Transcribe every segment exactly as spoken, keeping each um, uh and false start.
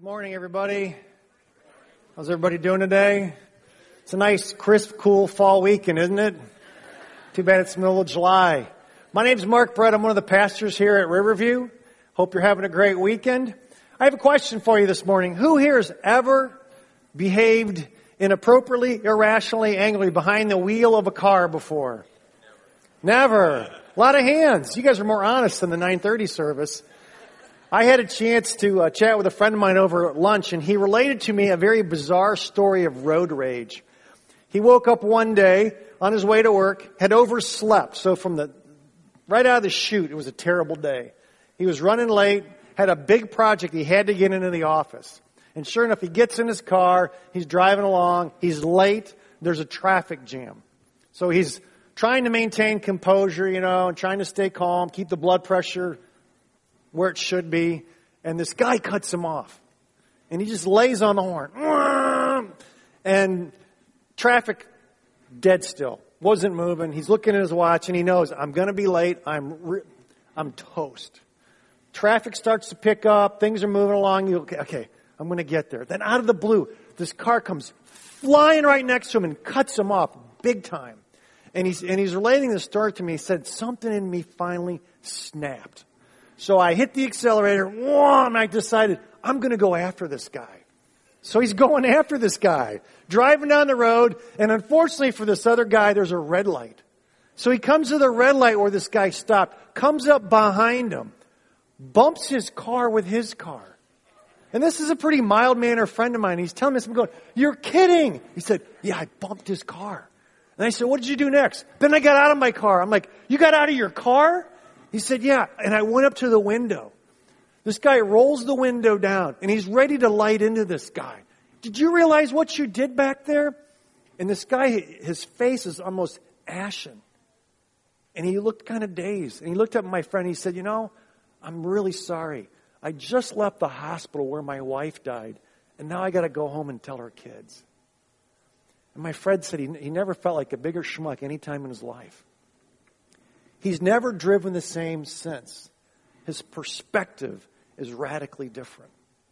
Morning, everybody. How's everybody doing today? It's a nice, crisp, cool fall weekend, isn't it? Too bad it's the middle of July. My name's Mark Brett. I'm one of the pastors here at Riverview. Hope you're having a great weekend. I have a question for you this morning. Who here has ever behaved inappropriately, irrationally, angrily behind the wheel of a car before? Never. Never. A lot of hands. You guys are more honest than the nine thirty service. I had a chance to uh, chat with a friend of mine over at lunch, and he related to me a very bizarre story of road rage. He woke up one day on his way to work, had overslept. So from the right out of the chute, it was a terrible day. He was running late, had a big project he had to get into the office. And sure enough, he gets in his car, he's driving along, he's late, there's a traffic jam. So he's trying to maintain composure, you know, and trying to stay calm, keep the blood pressure where it should be, and this guy cuts him off. And he just lays on the horn. And traffic, dead still. Wasn't moving. He's looking at his watch, and he knows, I'm going to be late. I'm re- I'm toast. Traffic starts to pick up. Things are moving along. You okay, okay, I'm going to get there. Then out of the blue, this car comes flying right next to him and cuts him off big time. And he's, and he's relating the story to me. He said, something in me finally snapped. So I hit the accelerator, and I decided, I'm going to go after this guy. So he's going after this guy, driving down the road, and unfortunately for this other guy, there's a red light. So he comes to the red light where this guy stopped, comes up behind him, bumps his car with his car. And this is a pretty mild-mannered friend of mine. He's telling me this, I'm going, you're kidding. He said, yeah, I bumped his car. And I said, what did you do next? Then I got out of my car. I'm like, you got out of your car? He said, yeah, and I went up to the window. This guy rolls the window down, and he's ready to light into this guy. Did you realize what you did back there? And this guy, his face is almost ashen. And he looked kind of dazed. And he looked up at my friend, and he said, you know, I'm really sorry. I just left the hospital where my wife died, and now I got to go home and tell her kids. And my friend said he, he never felt like a bigger schmuck any time in his life. He's never driven the same since. His perspective is radically different.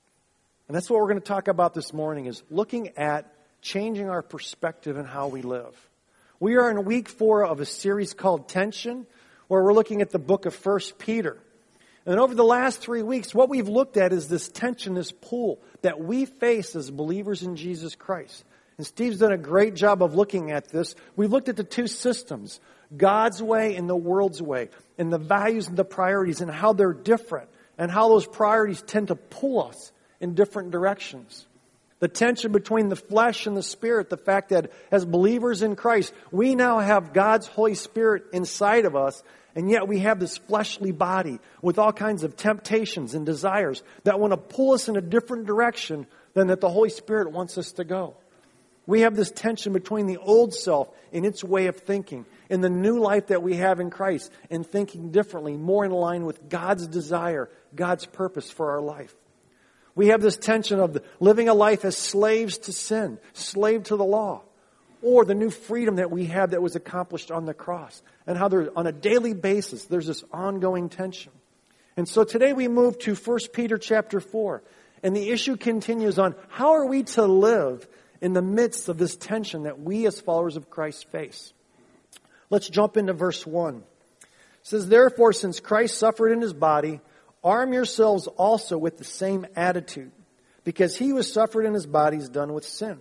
And that's what we're going to talk about this morning, is looking at changing our perspective and how we live. We are in week four of a series called Tension, where we're looking at the book of First Peter. And over the last three weeks, what we've looked at is this tension, this pull that we face as believers in Jesus Christ. And Steve's done a great job of looking at this. We've looked at the two systems, God's way and the world's way, and the values and the priorities and how they're different, and how those priorities tend to pull us in different directions. The tension between the flesh and the spirit, the fact that as believers in Christ, we now have God's Holy Spirit inside of us, and yet we have this fleshly body with all kinds of temptations and desires that want to pull us in a different direction than that the Holy Spirit wants us to go. We have this tension between the old self and its way of thinking and the new life that we have in Christ and thinking differently, more in line with God's desire, God's purpose for our life. We have this tension of the, living a life as slaves to sin, slave to the law, or the new freedom that we have that was accomplished on the cross, and how there, on a daily basis there's this ongoing tension. And so today we move to First Peter chapter four, and the issue continues on how are we to live in the midst of this tension that we as followers of Christ face. Let's jump into verse one. It says, therefore, since Christ suffered in his body, arm yourselves also with the same attitude, because he who suffered in his body is done with sin.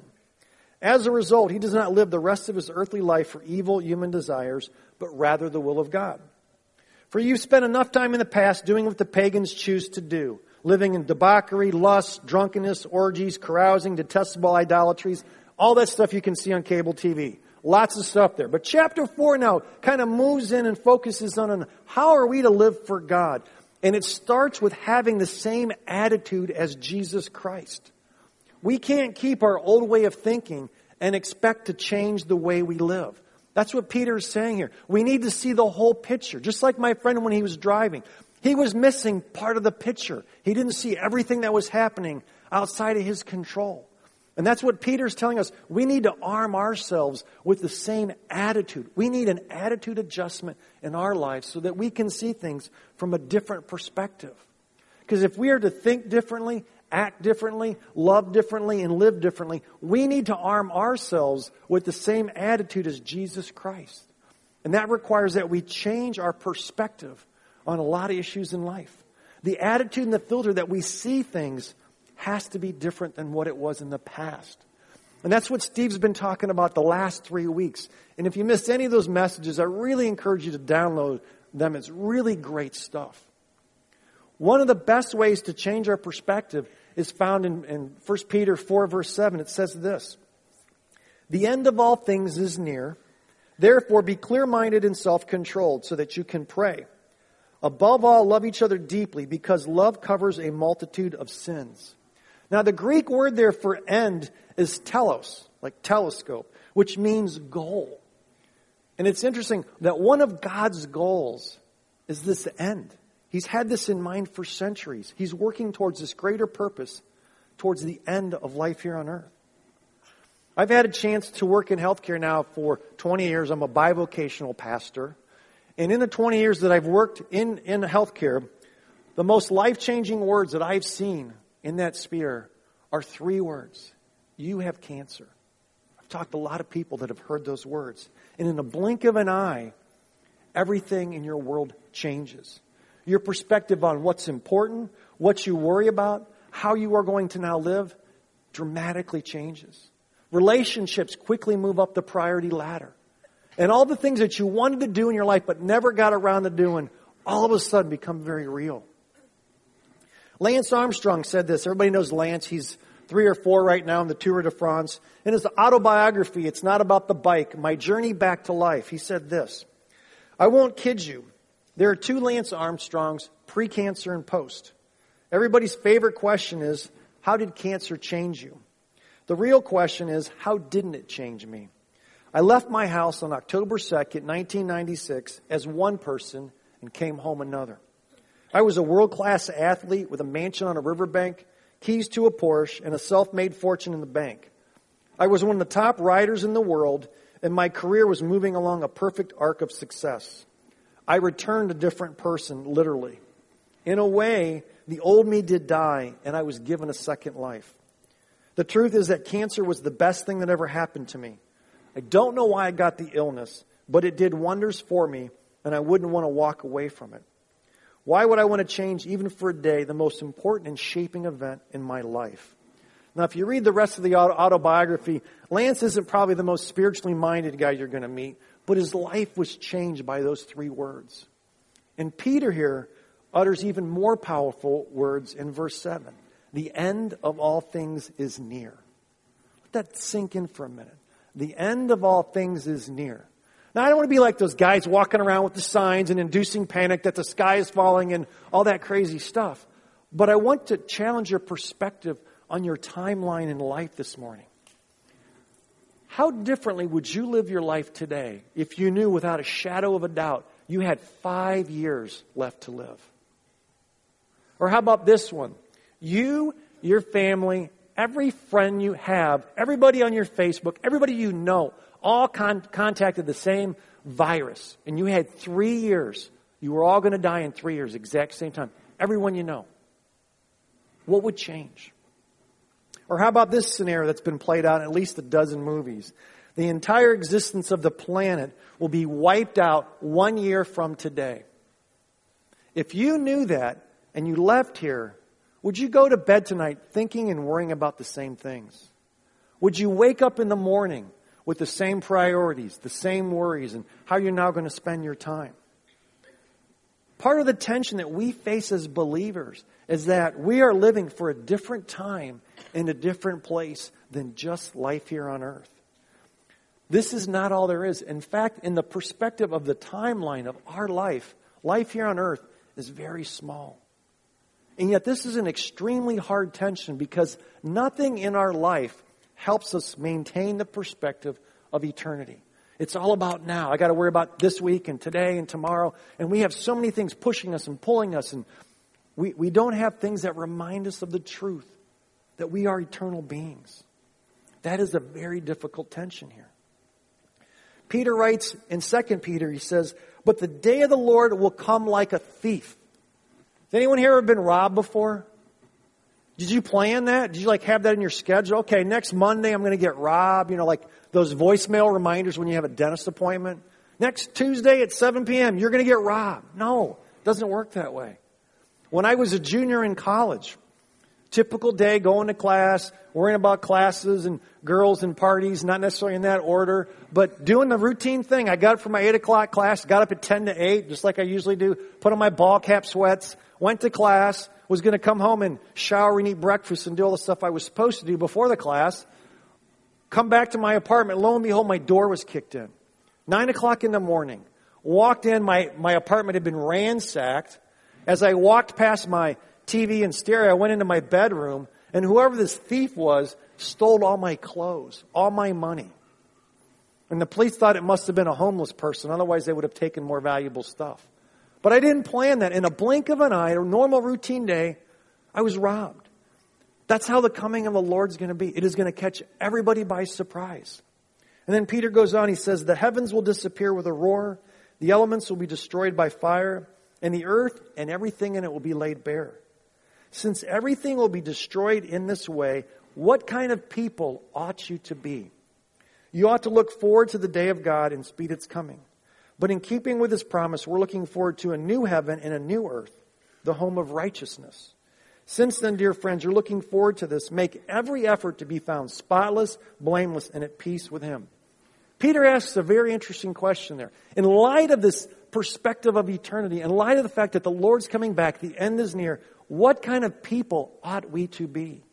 As a result, he does not live the rest of his earthly life for evil human desires, but rather the will of God. For you've spent enough time in the past doing what the pagans choose to do, living in debauchery, lust, drunkenness, orgies, carousing, detestable idolatries, all that stuff you can see on cable T V. Lots of stuff there. But chapter four now kind of moves in and focuses on how are we to live for God. And it starts with having the same attitude as Jesus Christ. We can't keep our old way of thinking and expect to change the way we live. That's what Peter is saying here. We need to see the whole picture. Just like my friend when he was driving. He was missing part of the picture. He didn't see everything that was happening outside of his control. And that's what Peter's telling us. We need to arm ourselves with the same attitude. We need an attitude adjustment in our lives so that we can see things from a different perspective. Because if we are to think differently, act differently, love differently, and live differently, we need to arm ourselves with the same attitude as Jesus Christ. And that requires that we change our perspective on a lot of issues in life. The attitude and the filter that we see things has to be different than what it was in the past. And that's what Steve's been talking about the last three weeks. And if you missed any of those messages, I really encourage you to download them. It's really great stuff. One of the best ways to change our perspective is found in, in First Peter four, verse seven. It says this: "The end of all things is near. Therefore, be clear-minded and self-controlled so that you can pray. Above all, love each other deeply, because love covers a multitude of sins." Now, the Greek word there for end is telos, like telescope, which means goal. And it's interesting that one of God's goals is this end. He's had this in mind for centuries. He's working towards this greater purpose, towards the end of life here on earth. I've had a chance to work in healthcare now for twenty years. I'm a bivocational pastor. And in the twenty years that I've worked in, in healthcare, the most life-changing words that I've seen in that sphere are three words. You have cancer. I've talked to a lot of people that have heard those words. And in a blink of an eye, everything in your world changes. Your perspective on what's important, what you worry about, how you are going to now live, dramatically changes. Relationships quickly move up the priority ladder. And all the things that you wanted to do in your life but never got around to doing, all of a sudden become very real. Lance Armstrong said this. Everybody knows Lance. He's three or four right now in the Tour de France. In his autobiography, It's Not About the Bike, My Journey Back to Life, he said this: "I won't kid you. There are two Lance Armstrongs, pre-cancer and post. Everybody's favorite question is, how did cancer change you? The real question is, how didn't it change me? I left my house on October second, nineteen ninety-six, as one person and came home another. I was a world-class athlete with a mansion on a riverbank, keys to a Porsche, and a self-made fortune in the bank. I was one of the top riders in the world, and my career was moving along a perfect arc of success. I returned a different person, literally. In a way, the old me did die, and I was given a second life. The truth is that cancer was the best thing that ever happened to me. I don't know why I got the illness, but it did wonders for me, and I wouldn't want to walk away from it. Why would I want to change, even for a day, the most important and shaping event in my life?" Now, if you read the rest of the autobiography, Lance isn't probably the most spiritually minded guy you're going to meet, but his life was changed by those three words. And Peter here utters even more powerful words in verse seven. The end of all things is near. Let that sink in for a minute. The end of all things is near. Now, I don't want to be like those guys walking around with the signs and inducing panic that the sky is falling and all that crazy stuff. But I want to challenge your perspective on your timeline in life this morning. How differently would you live your life today if you knew without a shadow of a doubt you had five years left to live? Or how about this one? You, your family, every friend you have, everybody on your Facebook, everybody you know, all con- contacted the same virus. And you had three years. You were all going to die in three years, exact same time. Everyone you know. What would change? Or how about this scenario that's been played out in at least a dozen movies? The entire existence of the planet will be wiped out one year from today. If you knew that and you left here, would you go to bed tonight thinking and worrying about the same things? Would you wake up in the morning with the same priorities, the same worries, and how you're now going to spend your time? Part of the tension that we face as believers is that we are living for a different time in a different place than just life here on earth. This is not all there is. In fact, in the perspective of the timeline of our life, life here on earth is very small. And yet this is an extremely hard tension because nothing in our life helps us maintain the perspective of eternity. It's all about now. I got to worry about this week and today and tomorrow. And we have so many things pushing us and pulling us. And we, we don't have things that remind us of the truth that we are eternal beings. That is a very difficult tension here. Peter writes in Second Peter, he says, "But the day of the Lord will come like a thief." Has anyone here ever been robbed before? Did you plan that? Did you like have that in your schedule? Okay, next Monday I'm going to get Rob, you know, like those voicemail reminders when you have a dentist appointment. Next Tuesday at seven p.m. you're going to get Rob. No, it doesn't work that way. When I was a junior in college, typical day, going to class, worrying about classes and girls and parties, not necessarily in that order, but doing the routine thing. I got up for my eight o'clock class, got up at ten to eight, just like I usually do, put on my ball cap sweats, went to class, was going to come home and shower and eat breakfast and do all the stuff I was supposed to do before the class. Come back to my apartment, lo and behold, my door was kicked in. Nine o'clock in the morning. Walked in, my, my apartment had been ransacked. As I walked past my T V and stereo, I went into my bedroom, and whoever this thief was stole all my clothes, all my money. And the police thought it must have been a homeless person, otherwise they would have taken more valuable stuff. But I didn't plan that. In a blink of an eye, a normal routine day, I was robbed. That's how the coming of the Lord's going to be. It is going to catch everybody by surprise. And then Peter goes on, he says, the heavens will disappear with a roar, the elements will be destroyed by fire, and the earth and everything in it will be laid bare. Since everything will be destroyed in this way, what kind of people ought you to be? You ought to look forward to the day of God and speed its coming. But in keeping with His promise, we're looking forward to a new heaven and a new earth, the home of righteousness. Since then, dear friends, you're looking forward to this. Make every effort to be found spotless, blameless, and at peace with Him. Peter asks a very interesting question there. In light of this perspective of eternity, in light of the fact that the Lord's coming back, the end is near, what kind of people ought we to be?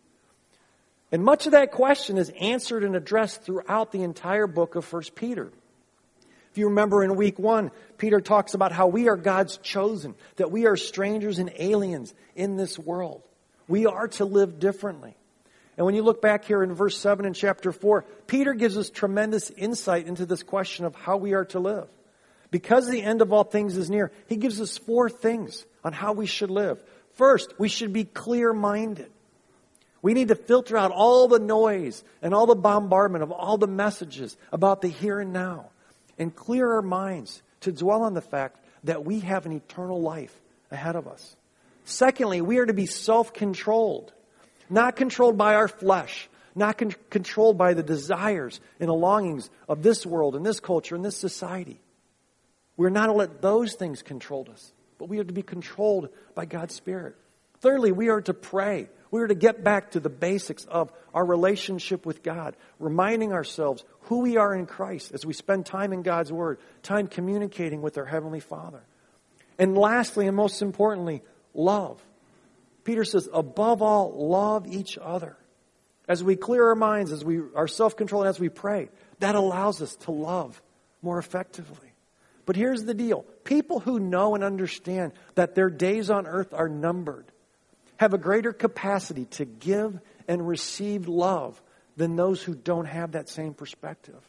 And much of that question is answered and addressed throughout the entire book of First Peter. If you remember in week one, Peter talks about how we are God's chosen, that we are strangers and aliens in this world. We are to live differently. And when you look back here in verse seven in chapter four, Peter gives us tremendous insight into this question of how we are to live. Because the end of all things is near, he gives us four things on how we should live. First, we should be clear-minded. We need to filter out all the noise and all the bombardment of all the messages about the here and now and clear our minds to dwell on the fact that we have an eternal life ahead of us. Secondly, we are to be self-controlled, not controlled by our flesh, not con- controlled by the desires and the longings of this world and this culture and this society. We're not to let those things control us, but we are to be controlled by God's Spirit. Thirdly, we are to pray. We are to get back to the basics of our relationship with God, reminding ourselves who we are in Christ as we spend time in God's Word, time communicating with our Heavenly Father. And lastly, and most importantly, love. Peter says, above all, love each other. As we clear our minds, as we are self-controlled, as we pray, that allows us to love more effectively. But here's the deal. People who know and understand that their days on earth are numbered have a greater capacity to give and receive love than those who don't have that same perspective.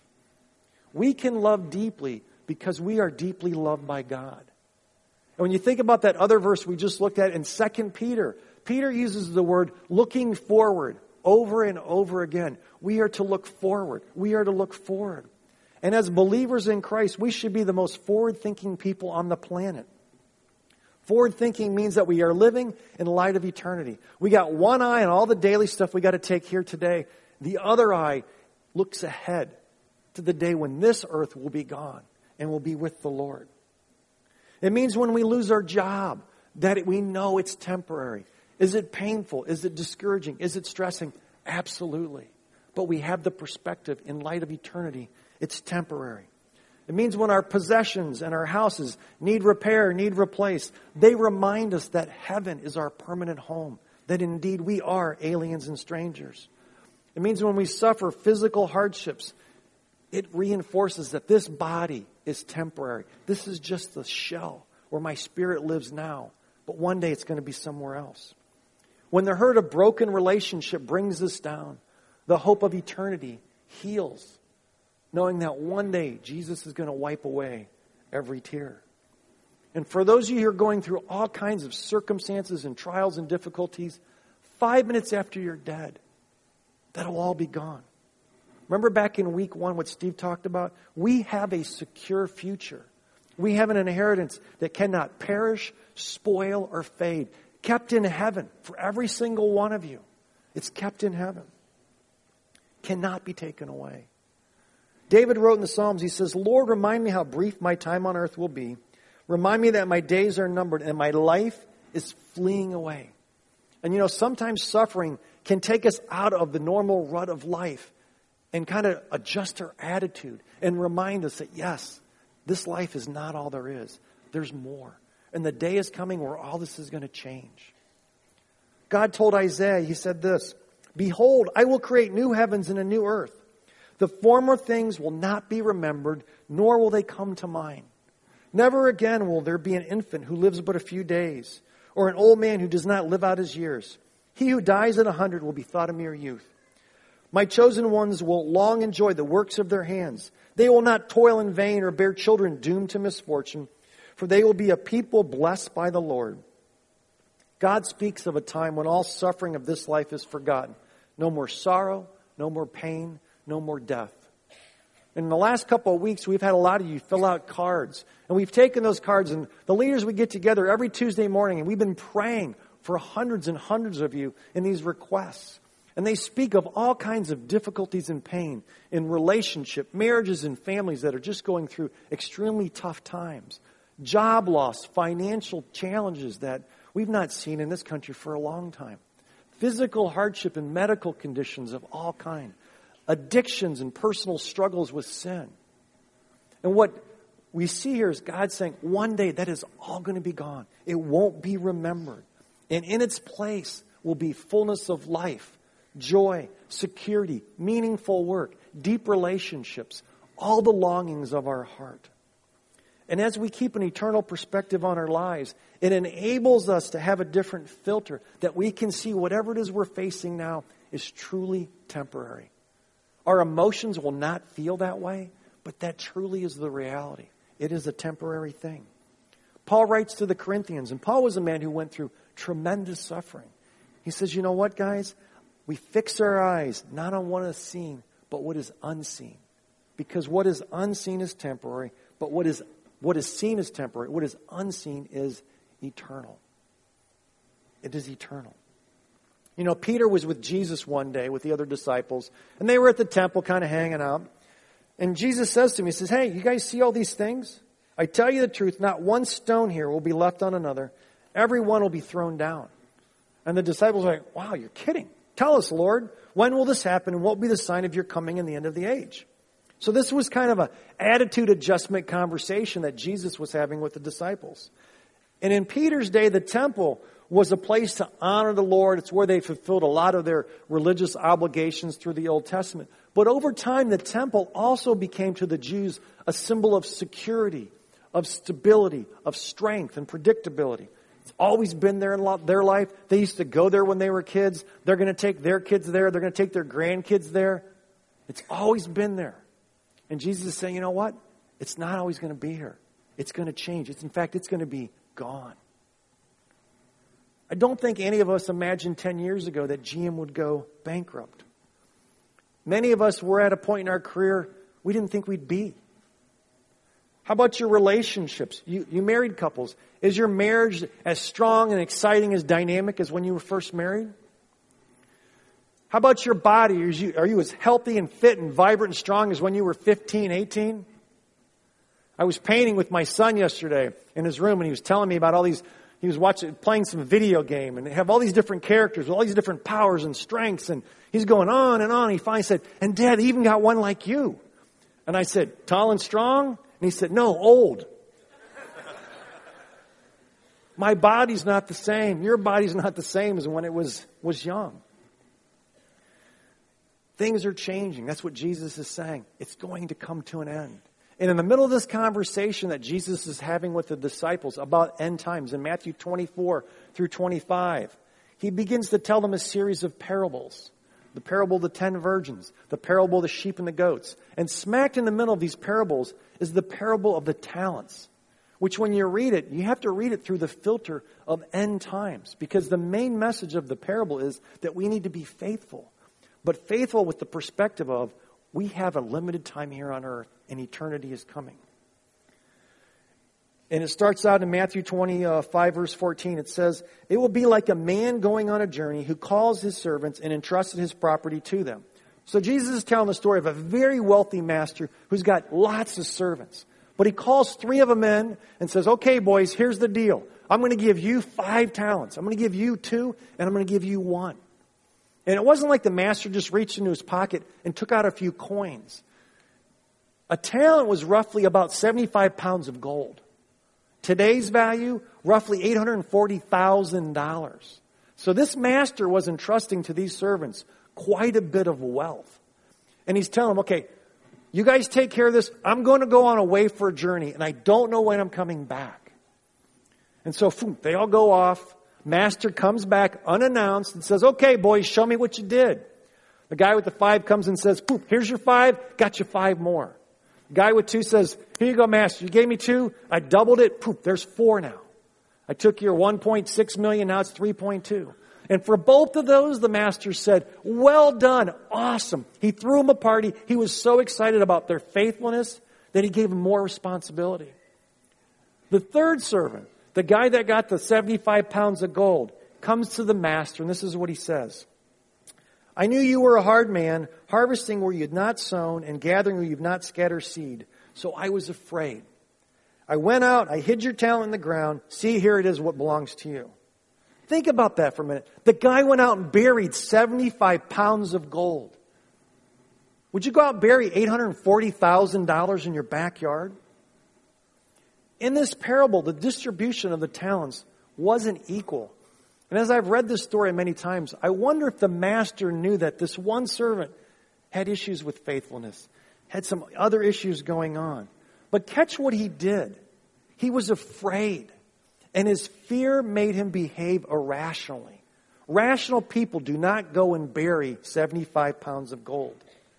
We can love deeply because we are deeply loved by God. And when you think about that other verse we just looked at in Second Peter, Peter uses the word looking forward over and over again. We are to look forward. We are to look forward. And as believers in Christ, we should be the most forward-thinking people on the planet. Forward-thinking means that we are living in light of eternity. We got one eye on all the daily stuff we got to take here today. The other eye looks ahead to the day when this earth will be gone and will be with the Lord. It means when we lose our job, that we know it's temporary. Is it painful? Is it discouraging? Is it stressing? Absolutely. But we have the perspective in light of eternity. It's temporary. It means when our possessions and our houses need repair, need replaced, they remind us that heaven is our permanent home, that indeed we are aliens and strangers. It means when we suffer physical hardships, it reinforces that this body is temporary. This is just the shell where my spirit lives now, but one day it's going to be somewhere else. When the hurt of broken relationship brings us down, the hope of eternity heals, knowing that one day Jesus is going to wipe away every tear. And for those of you who are going through all kinds of circumstances and trials and difficulties, five minutes after you're dead, that'll all be gone. Remember back in week one what Steve talked about? We have a secure future. We have an inheritance that cannot perish, spoil, or fade, kept in heaven for every single one of you. It's kept in heaven. Cannot be taken away. David wrote in the Psalms, he says, Lord, remind me how brief my time on earth will be. Remind me that my days are numbered and my life is fleeing away. And you know, sometimes suffering can take us out of the normal rut of life and kind of adjust our attitude and remind us that, yes, this life is not all there is. There's more. And the day is coming where all this is going to change. God told Isaiah, he said this, Behold, I will create new heavens and a new earth. The former things will not be remembered, nor will they come to mind. Never again will there be an infant who lives but a few days, or an old man who does not live out his years. He who dies at a hundred will be thought a mere youth. My chosen ones will long enjoy the works of their hands. They will not toil in vain or bear children doomed to misfortune, for they will be a people blessed by the Lord. God speaks of a time when all suffering of this life is forgotten. No more sorrow, no more pain, no more death. In the last couple of weeks, we've had a lot of you fill out cards. And we've taken those cards, and the leaders, we get together every Tuesday morning, and we've been praying for hundreds and hundreds of you in these requests. And they speak of all kinds of difficulties and pain in relationship, marriages and families that are just going through extremely tough times. Job loss, financial challenges that we've not seen in this country for a long time. Physical hardship and medical conditions of all kinds. Addictions and personal struggles with sin. And what we see here is God saying, one day that is all going to be gone. It won't be remembered. And in its place will be fullness of life, joy, security, meaningful work, deep relationships, all the longings of our heart. And as we keep an eternal perspective on our lives, it enables us to have a different filter that we can see whatever it is we're facing now is truly temporary. Our emotions will not feel that way, but that truly is the reality. It is a temporary thing. Paul writes to the Corinthians, and Paul was a man who went through tremendous suffering. He says, you know what, guys? We fix our eyes not on what is seen, but what is unseen. Because what is unseen is temporary, but what is what is seen is temporary. What is unseen is eternal. It is eternal. You know, Peter was with Jesus one day with the other disciples, and they were at the temple kind of hanging out. And Jesus says to me, he says, hey, you guys see all these things? I tell you the truth, not one stone here will be left on another. Every one will be thrown down. And the disciples are like, wow, you're kidding. Tell us, Lord, when will this happen, and what will be the sign of your coming and the end of the age? So this was kind of an attitude adjustment conversation that Jesus was having with the disciples. And in Peter's day, the temple was a place to honor the Lord. It's where they fulfilled a lot of their religious obligations through the Old Testament. But over time, the temple also became to the Jews a symbol of security, of stability, of strength and predictability. It's always been there in their life. They used to go there when they were kids. They're going to take their kids there. They're going to take their grandkids there. It's always been there. And Jesus is saying, you know what? It's not always going to be here. It's going to change. It's, in fact, it's going to be gone. I don't think any of us imagined ten years ago that G M would go bankrupt. Many of us were at a point in our career we didn't think we'd be. How about your relationships? You, you married couples. Is your marriage as strong and exciting, as dynamic as when you were first married? How about your body? Are you, are you as healthy and fit and vibrant and strong as when you were fifteen, eighteen? I was painting with my son yesterday in his room, and he was telling me about all these, he was watching, playing some video game, and they have all these different characters with all these different powers and strengths, and he's going on and on. He finally said, and Dad, they even got one like you. And I said, tall and strong? And he said, no, old. My body's not the same. Your body's not the same as when it was, was young. Things are changing. That's what Jesus is saying. It's going to come to an end. And in the middle of this conversation that Jesus is having with the disciples about end times in Matthew twenty-four through twenty-five, he begins to tell them a series of parables. The parable of the ten virgins, the parable of the sheep and the goats. And smack in the middle of these parables is the parable of the talents, which when you read it, you have to read it through the filter of end times. Because the main message of the parable is that we need to be faithful. But faithful with the perspective of we have a limited time here on earth and eternity is coming. And it starts out in Matthew twenty-five, verse fourteen. It says, "It will be like a man going on a journey who calls his servants and entrusted his property to them." So Jesus is telling the story of a very wealthy master who's got lots of servants. But he calls three of them in and says, "Okay, boys, here's the deal. I'm going to give you five talents. I'm going to give you two, and I'm going to give you one." And it wasn't like the master just reached into his pocket and took out a few coins. A talent was roughly about seventy-five pounds of gold. Today's value, roughly eight hundred forty thousand dollars. So this master was entrusting to these servants quite a bit of wealth. And he's telling them, okay, you guys take care of this. I'm going to go on away for a journey, and I don't know when I'm coming back. And so phew, they all go off. Master comes back unannounced and says, "Okay, boys, show me what you did." The guy with the five comes and says, "Poof, here's your five. Got you five more." Guy with two says, "Here you go, master. You gave me two. I doubled it. Poof, there's four now. I took your one point six million. Now it's three point two. And for both of those, the master said, "Well done. Awesome." He threw them a party. He was so excited about their faithfulness that he gave them more responsibility. The third servant, the guy that got the seventy-five pounds of gold, comes to the master, and this is what he says. "I knew you were a hard man, harvesting where you had not sown and gathering where you have not scattered seed. So I was afraid. I went out, I hid your talent in the ground. See, here it is, what belongs to you." Think about that for a minute. The guy went out and buried seventy-five pounds of gold. Would you go out and bury eight hundred forty thousand dollars in your backyard? In this parable, the distribution of the talents wasn't equal. And as I've read this story many times, I wonder if the master knew that this one servant had issues with faithfulness, had some other issues going on. But catch what he did. He was afraid, and his fear made him behave irrationally. Rational people do not go and bury seventy-five pounds of gold.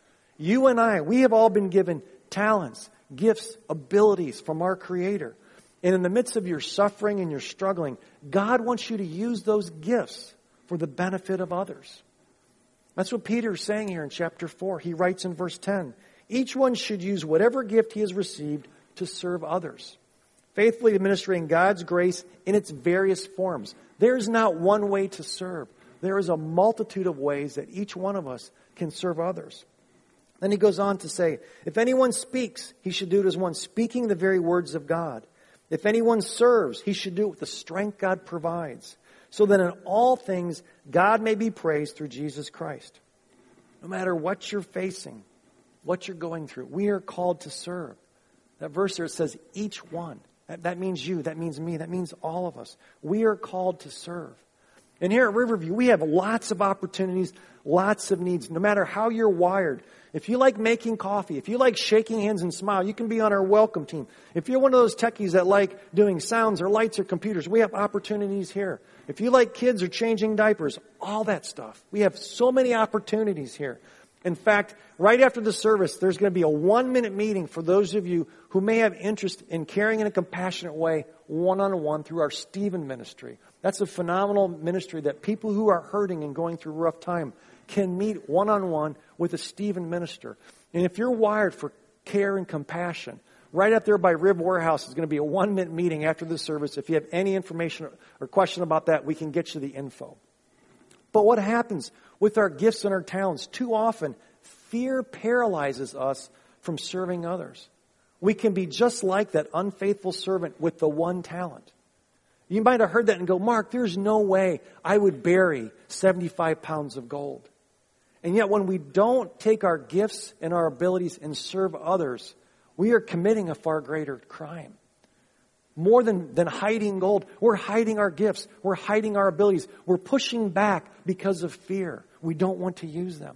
You and I, we have all been given talents, gifts, abilities from our Creator. And in the midst of your suffering and your struggling, God wants you to use those gifts for the benefit of others. That's what Peter is saying here in chapter four. He writes in verse ten, "Each one should use whatever gift he has received to serve others, faithfully administering God's grace in its various forms." There is not one way to serve. There is a multitude of ways that each one of us can serve others. Then he goes on to say, "If anyone speaks, he should do it as one speaking the very words of God. If anyone serves, he should do it with the strength God provides, so that in all things God may be praised through Jesus Christ." No matter what you're facing, what you're going through, we are called to serve. That verse here says, each one. That, that means you. That means me. That means all of us. We are called to serve. And here at Riverview, we have lots of opportunities, lots of needs, no matter how you're wired. If you like making coffee, if you like shaking hands and smile, you can be on our welcome team. If you're one of those techies that like doing sounds or lights or computers, we have opportunities here. If you like kids or changing diapers, all that stuff. We have so many opportunities here. In fact, right after the service, there's going to be a one-minute meeting for those of you who may have interest in caring in a compassionate way, one-on-one, through our Stephen ministry. That's a phenomenal ministry that people who are hurting and going through a rough time can meet one-on-one with a Stephen minister. And if you're wired for care and compassion, right up there by Rib Warehouse is going to be a one-minute meeting after the service. If you have any information or question about that, we can get you the info. But what happens with our gifts and our talents? Too often, fear paralyzes us from serving others. We can be just like that unfaithful servant with the one talent. You might have heard that and go, "Mark, there's no way I would bury seventy-five pounds of gold." And yet when we don't take our gifts and our abilities and serve others, we are committing a far greater crime. More than, than hiding gold, we're hiding our gifts. We're hiding our abilities. We're pushing back because of fear. We don't want to use them.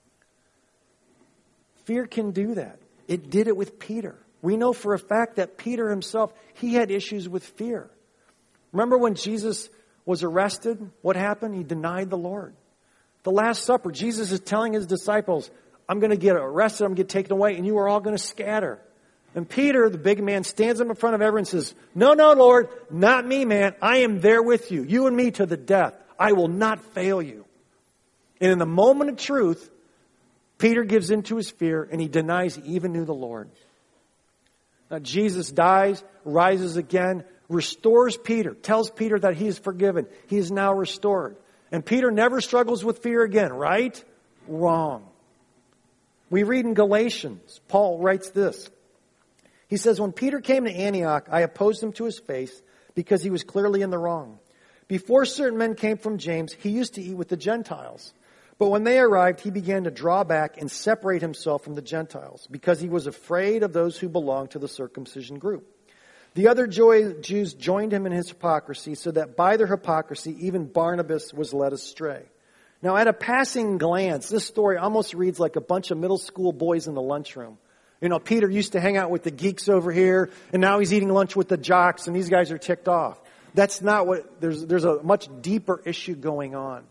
Fear can do that. It did it with Peter. We know for a fact that Peter himself, he had issues with fear. Remember when Jesus was arrested? What happened? He denied the Lord. The Last Supper, Jesus is telling his disciples, "I'm going to get arrested, I'm going to get taken away, and you are all going to scatter." And Peter, the big man, stands up in front of everyone and says, "No, no, Lord, not me, man. I am there with you. You and me to the death. I will not fail you." And in the moment of truth, Peter gives into his fear and he denies he even knew the Lord. Uh, Jesus dies, rises again, restores Peter, tells Peter that he is forgiven. He is now restored. And Peter never struggles with fear again, right? Wrong. We read in Galatians, Paul writes this. He says, when Peter came to Antioch, I opposed him to his face because he was clearly in the wrong. Before certain men came from James, he used to eat with the Gentiles. But when they arrived, he began to draw back and separate himself from the Gentiles because he was afraid of those who belonged to the circumcision group. The other Jews joined him in his hypocrisy, so that by their hypocrisy, even Barnabas was led astray. Now, at a passing glance, this story almost reads like a bunch of middle school boys in the lunchroom. You know, Peter used to hang out with the geeks over here, and now he's eating lunch with the jocks, and these guys are ticked off. That's not what, there's, there's a much deeper issue going on.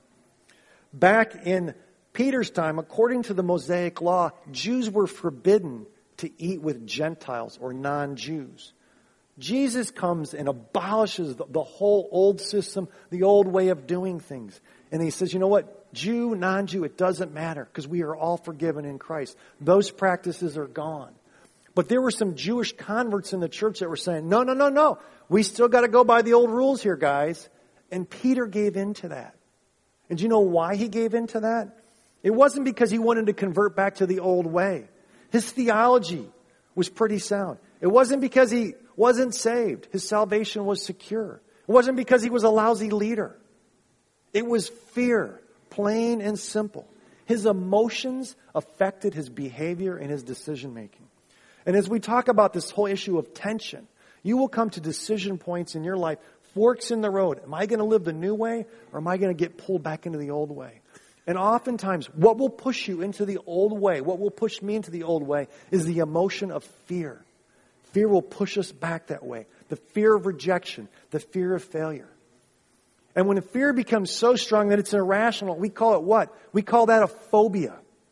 Back in Peter's time, according to the Mosaic law, Jews were forbidden to eat with Gentiles or non-Jews. Jesus comes and abolishes the, the whole old system, the old way of doing things. And he says, you know what? Jew, non-Jew, it doesn't matter because we are all forgiven in Christ. Those practices are gone. But there were some Jewish converts in the church that were saying, no, no, no, no. We still got to go by the old rules here, guys. And Peter gave in to that. And do you know why he gave in to that? It wasn't because he wanted to convert back to the old way. His theology was pretty sound. It wasn't because he wasn't saved. His salvation was secure. It wasn't because he was a lousy leader. It was fear, plain and simple. His emotions affected his behavior and his decision making. And as we talk about this whole issue of tension, you will come to decision points in your life, forks in the road. Am I going to live the new way, or am I going to get pulled back into the old way? And oftentimes, what will push you into the old way, what will push me into the old way, is the emotion of fear. Fear will push us back that way. The fear of rejection, the fear of failure. And when fear becomes so strong that it's irrational, we call it what? We call that a phobia.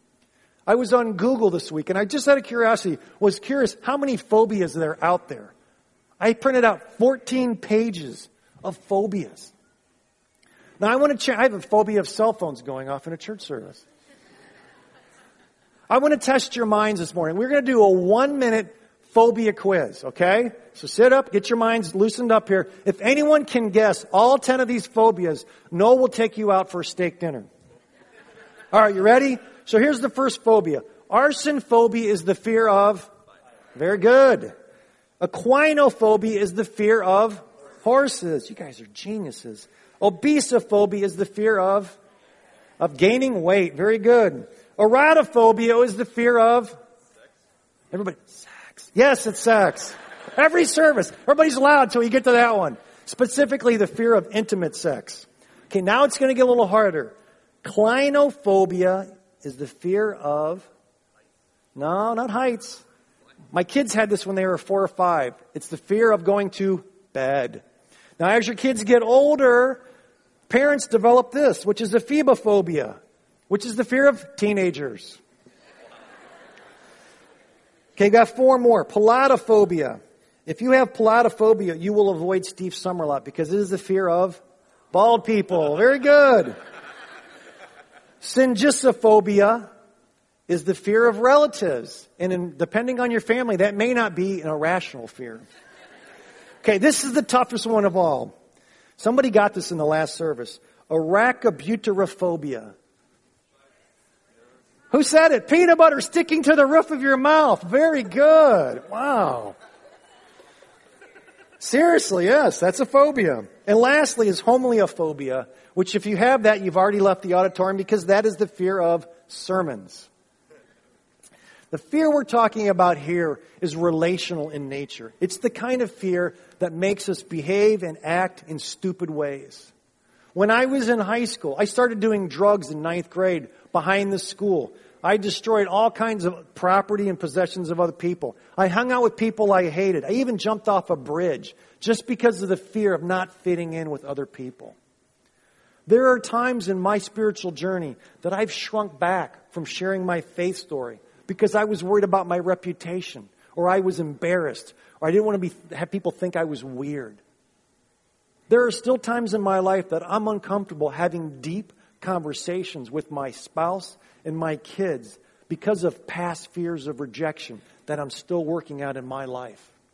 I was on Google this week, and I just out of curiosity was curious how many phobias there are out there. I printed out fourteen pages of phobias. Now I want to check. I have a phobia of cell phones going off in a church service. I want to test your minds this morning. We're going to do a one-minute phobia quiz, okay? So sit up, get your minds loosened up here. If anyone can guess all ten of these phobias, Noah will take you out for a steak dinner. All right, you ready? So here's the first phobia. Arsonophobia is the fear of, very good. Equinophobia is the fear of horses. You guys are geniuses. Obesophobia is the fear of, of gaining weight. Very good. Erotophobia is the fear of, everybody, sex. Yes, it's sex. Every service. Everybody's loud until you get to that one. Specifically, the fear of intimate sex. Okay, now it's going to get a little harder. Clinophobia is the fear of, no, not heights. My kids had this when they were four or five. It's the fear of going to bed. Now, as your kids get older, parents develop this, which is ephebophobia, which is the fear of teenagers. Okay, got four more. Palatophobia. If you have palatophobia, you will avoid Steve Summerlot because it is the fear of bald people. Very good. Syngysophobia is the fear of relatives. And in, depending on your family, that may not be an irrational fear. Okay, this is the toughest one of all. Somebody got this in the last service. Arachibutyrophobia. Who said it? Peanut butter sticking to the roof of your mouth. Very good. Wow. Seriously, yes, that's a phobia. And lastly is homileophobia, which if you have that, you've already left the auditorium because that is the fear of sermons. The fear we're talking about here is relational in nature. It's the kind of fear that makes us behave and act in stupid ways. When I was in high school, I started doing drugs in ninth grade behind the school. I destroyed all kinds of property and possessions of other people. I hung out with people I hated. I even jumped off a bridge just because of the fear of not fitting in with other people. There are times in my spiritual journey that I've shrunk back from sharing my faith story because I was worried about my reputation, or I was embarrassed, or I didn't want to be, have people think I was weird. There are still times in my life that I'm uncomfortable having deep conversations with my spouse and my kids because of past fears of rejection that I'm still working out in my life.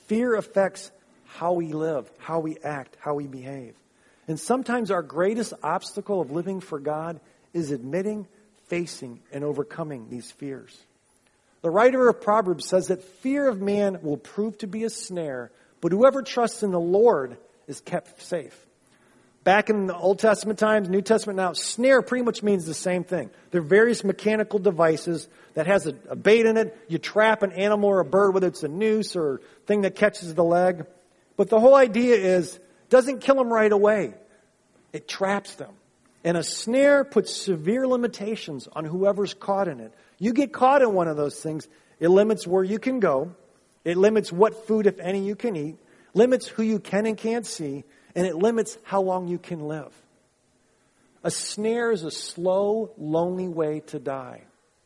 Fear affects how we live, how we act, how we behave. And sometimes our greatest obstacle of living for God is admitting, facing, and overcoming these fears. The writer of Proverbs says that fear of man will prove to be a snare, but whoever trusts in the Lord is kept safe. Back in the Old Testament times, New Testament now, snare pretty much means the same thing. They're various mechanical devices that has a, a bait in it. You trap an animal or a bird, whether it's a noose or a thing that catches the leg. But the whole idea is, doesn't kill them right away. It traps them. And a snare puts severe limitations on whoever's caught in it. You get caught in one of those things, it limits where you can go. It limits what food, if any, you can eat. Limits who you can and can't see. And it limits how long you can live. A snare is a slow, lonely way to die.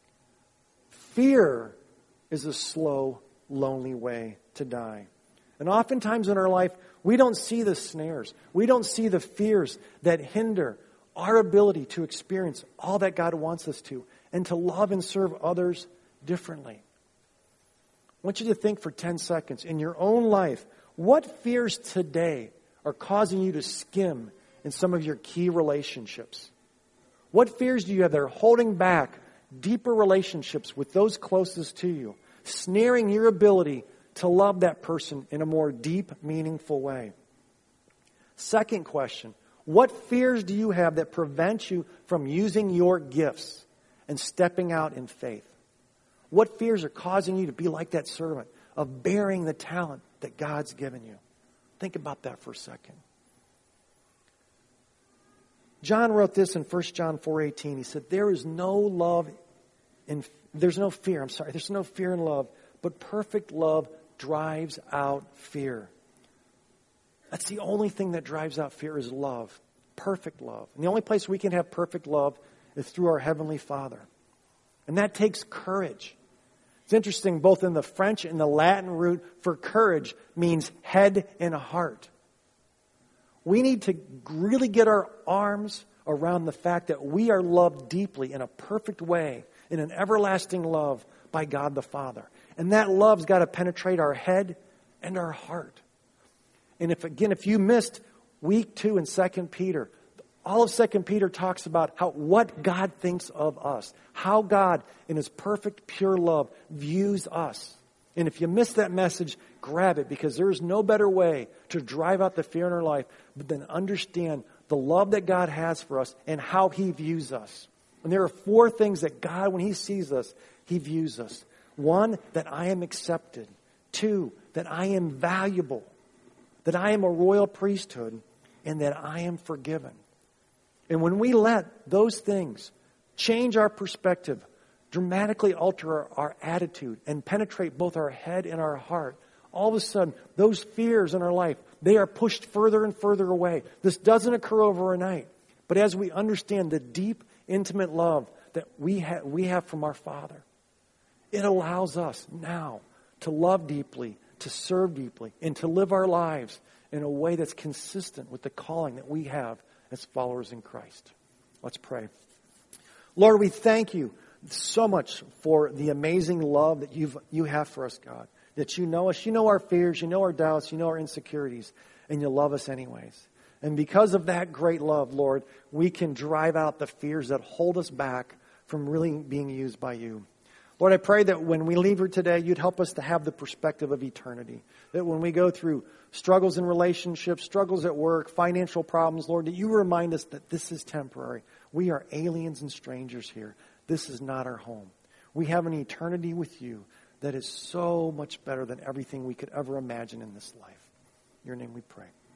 Fear is a slow, lonely way to die. And oftentimes in our life, we don't see the snares. We don't see the fears that hinder our ability to experience all that God wants us to and to love and serve others differently. I want you to think for ten seconds in your own life, what fears today are causing you to skim in some of your key relationships? What fears do you have that are holding back deeper relationships with those closest to you, snaring your ability to love that person in a more deep, meaningful way? Second question, what fears do you have that prevent you from using your gifts and stepping out in faith? What fears are causing you to be like that servant of bearing the talent that God's given you? Think about that for a second. John wrote this in First John four eighteen. He said, there is no love in, there's no fear, I'm sorry, there's no fear in love, but perfect love drives out fear. That's the only thing that drives out fear is love. Perfect love. And the only place we can have perfect love is through our Heavenly Father. And that takes courage. It's interesting, both in the French and the Latin root for courage means head and heart. We need to really get our arms around the fact that we are loved deeply in a perfect way, in an everlasting love by God the Father. And that love's got to penetrate our head and our heart. And if, again, if you missed week two in Second Peter, all of Second Peter talks about how what God thinks of us. How God, in His perfect, pure love, views us. And if you missed that message, grab it, because there is no better way to drive out the fear in our life than understand the love that God has for us and how He views us. And there are four things that God, when He sees us, He views us. One, that I am accepted. Two, that I am valuable. That I am a royal priesthood. And that I am forgiven. And when we let those things change our perspective, dramatically alter our, our attitude, and penetrate both our head and our heart, all of a sudden, those fears in our life, they are pushed further and further away. This doesn't occur overnight. But as we understand the deep, intimate love that we, ha- we have from our Father, it allows us now to love deeply, to serve deeply, and to live our lives in a way that's consistent with the calling that we have as followers in Christ. Let's pray. Lord, we thank you so much for the amazing love that you've, you have for us, God. That you know us, you know our fears, you know our doubts, you know our insecurities, and you love us anyways. And because of that great love, Lord, we can drive out the fears that hold us back from really being used by you. Lord, I pray that when we leave here today, you'd help us to have the perspective of eternity. That when we go through struggles in relationships, struggles at work, financial problems, Lord, that you remind us that this is temporary. We are aliens and strangers here. This is not our home. We have an eternity with you that is so much better than everything we could ever imagine in this life. In your name we pray.